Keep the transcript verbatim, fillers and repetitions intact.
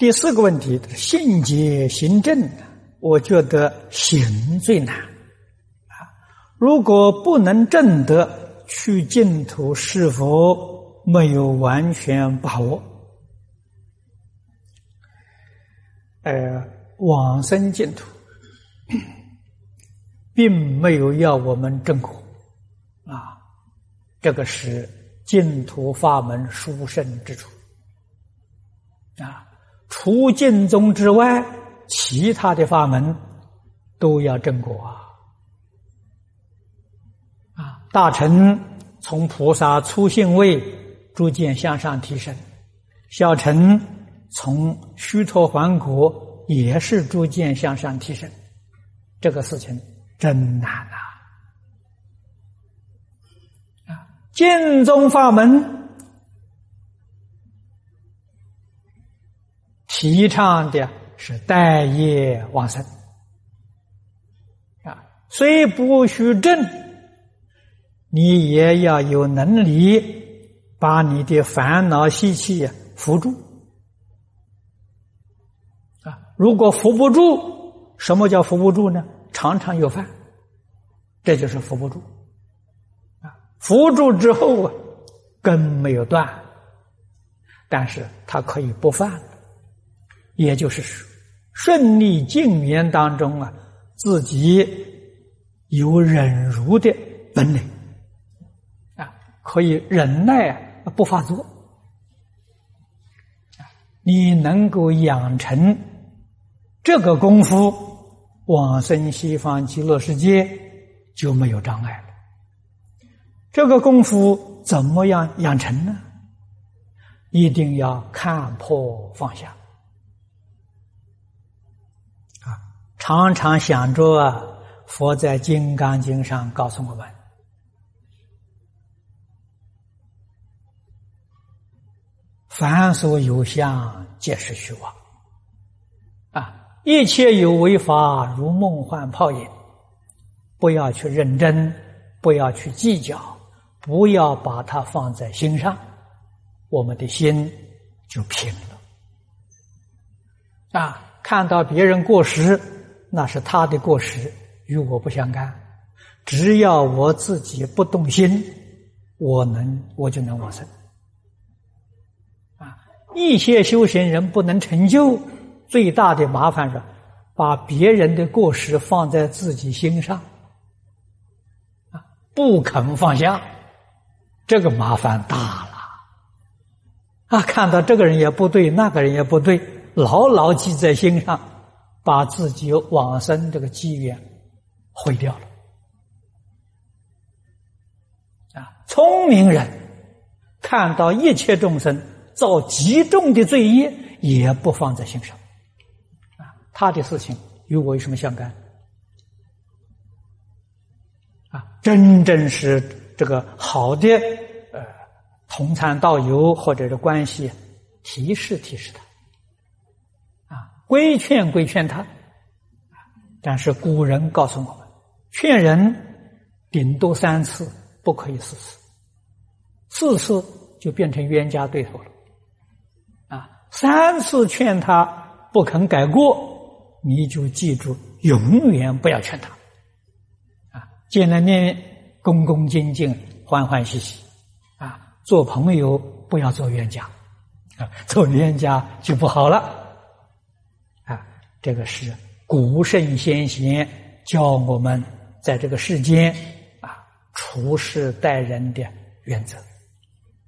第四个问题，信解行证，我觉得行最难啊。如果不能证得，去净土是否没有完全把握？呃，往生净土并没有要我们证果啊，这个是净土法门殊胜之处啊。除净宗之外，其他的法门都要证果啊！啊，大乘从菩萨初信位逐渐向上提升，小乘从须陀洹果也是逐渐向上提升，这个事情真难啊！啊，净宗法门提倡的是待业往生啊，虽不须证，你也要有能力把你的烦恼习气扶住啊。如果扶不住，什么叫扶不住呢？常常有犯，这就是扶不住啊。扶住之后啊，根没有断，但是它可以不犯。也就是顺利净缘当中啊，自己有忍辱的本领啊，可以忍耐啊不发作。你能够养成这个功夫，往生西方极乐世界就没有障碍了。这个功夫怎么样养成呢？一定要看破放下。常常想着啊，佛在《金刚经》上告诉我们，凡所有相，皆是虚妄啊！一切有为法，如梦幻泡影。不要去认真，不要去计较，不要把它放在心上，我们的心就平了啊！看到别人过失，那是他的过失，与我不相干。只要我自己不动心，我能我就能往生啊！一些修行人不能成就，最大的麻烦是把别人的过失放在自己心上啊，不肯放下，这个麻烦大了啊！看到这个人也不对，那个人也不对，牢牢记在心上，把自己往生这个机缘毁掉了啊！聪明人看到一切众生造极重的罪业，也不放在心上啊！他的事情与我有什么相干啊？真正是这个好的呃同参道友或者是关系，提示提示他。规劝规劝他，但是古人告诉我们，劝人顶多三次，不可以四次，四次就变成冤家对头了啊！三次劝他不肯改过，你就记住，永远不要劝他啊！见了面恭恭敬敬，欢欢喜喜啊！做朋友不要做冤家啊，做冤家就不好了。这个是古圣先贤教我们在这个世间啊处事待人的原则。